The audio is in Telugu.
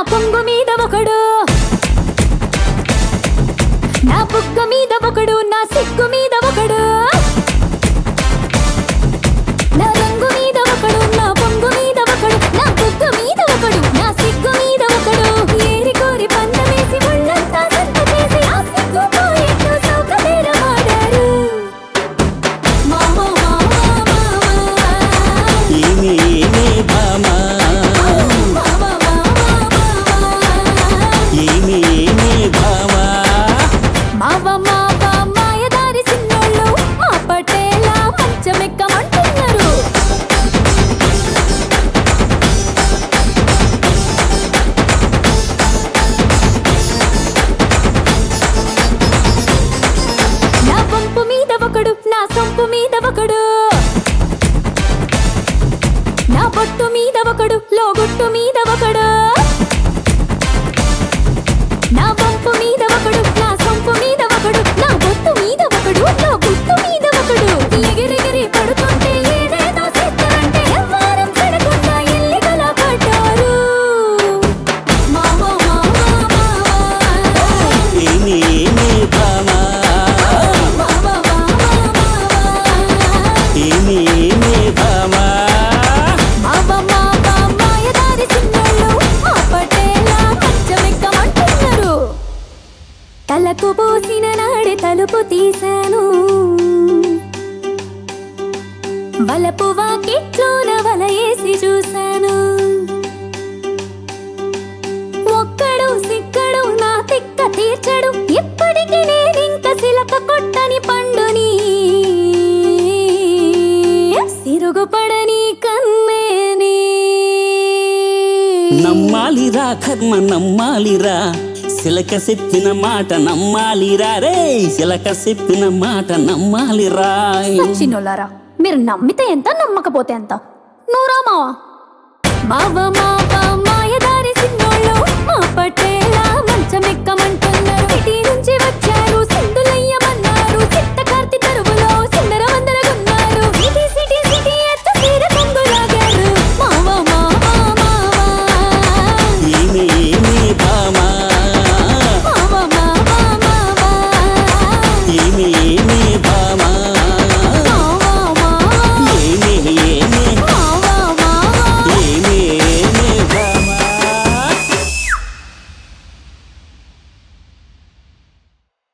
పొంగు మీద ఒకడు, నా బుగ్గ మీద ఒకడు, నా సిగ్గు మీద ఒకడు, నా రంగు మీద ఒకడు, నా పొంగు మీద ఒకడు, నా బుగ్గ మీద ఒకడు, నా సిగ్గు మీద ఒకడు. ఏరి కోరి పందమేసి ఒళ్ళంతా సంత చేసి ఆ సిగ్గు పోయేట్టు సౌకర్యమాడారు. మామా మామా మామా ఏమి ఏమి భామా, మామా మామా ఏమి ఏమి భామా. మావ మావ మాయదారి సిన్నోళ్ళు మా పటేలా మంచమెక్కమంటున్నారు. నా పంపు మీద ఒకడు, నా సొంపు మీద ఒకడు, నా బొట్టు మీద ఒకడు, లోగుట్టు మీద ఒకడు, నా పంపు మీద ఒకడు, నా సొంపు మీద ఒకడు, నా బొట్టు మీద ఒకడు, నా గుట్టు మీద ఒకడు. ఎగిరెగిరి పడుతుంటే ఏదేదో చేస్తారంటే ఎవ్వారం పడకుండా ఎల్లికలా పడ్డారు. మావా మావా మావా ఏమి ఏమి భామా, మావా మావా మావా ఏమి ఏమి భామా. మావ మావ మాయదారి సిన్నోళ్ళు మా పటేలా మంచమెక్కమంటున్నారు. తలకు పోసిన నాడే తలుపు తీశాను, వలపు వాకిట్లోన వలయేసి చూశాను. ఒక్కడు సిక్కడు నా తిక్క తీర్చడు, ఇప్పటికి నేనింక సిలక కొట్టని పండుని, సిరుగుపడని కన్నేని. నమ్మాలిరా కర్మ నమ్మాలిరా, సిలక చెప్పిన మాట నమ్మాలిరా రే, సిలక చెప్పిన మాట నమ్మాలిరా. సచ్చినోళ్ళారా, మీరు నమ్మితే ఎంత నమ్మకపోతే ఎంత. నూరా మావా మావ మావ